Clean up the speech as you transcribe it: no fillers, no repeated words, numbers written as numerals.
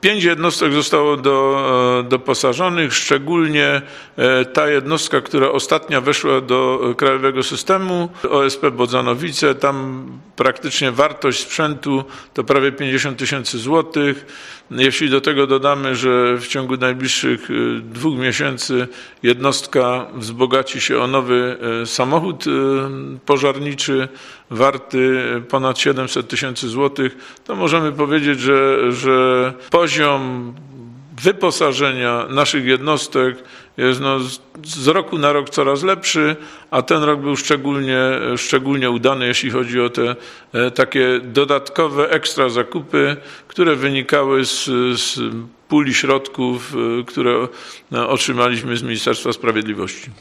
5 jednostek zostało doposażonych, szczególnie ta jednostka, która ostatnia weszła do krajowego systemu, OSP Bodzanowice. Tam praktycznie wartość sprzętu to prawie 50 000 złotych. Jeśli do tego dodamy, że w ciągu najbliższych 2 miesięcy jednostka wzbogaci się o nowy samochód pożarniczy warty ponad 700 000 złotych, to możemy powiedzieć, że poziom wyposażenia naszych jednostek jest z roku na rok coraz lepszy, a ten rok był szczególnie udany, jeśli chodzi o te takie dodatkowe ekstra zakupy, które wynikały z puli środków, które otrzymaliśmy z Ministerstwa Sprawiedliwości.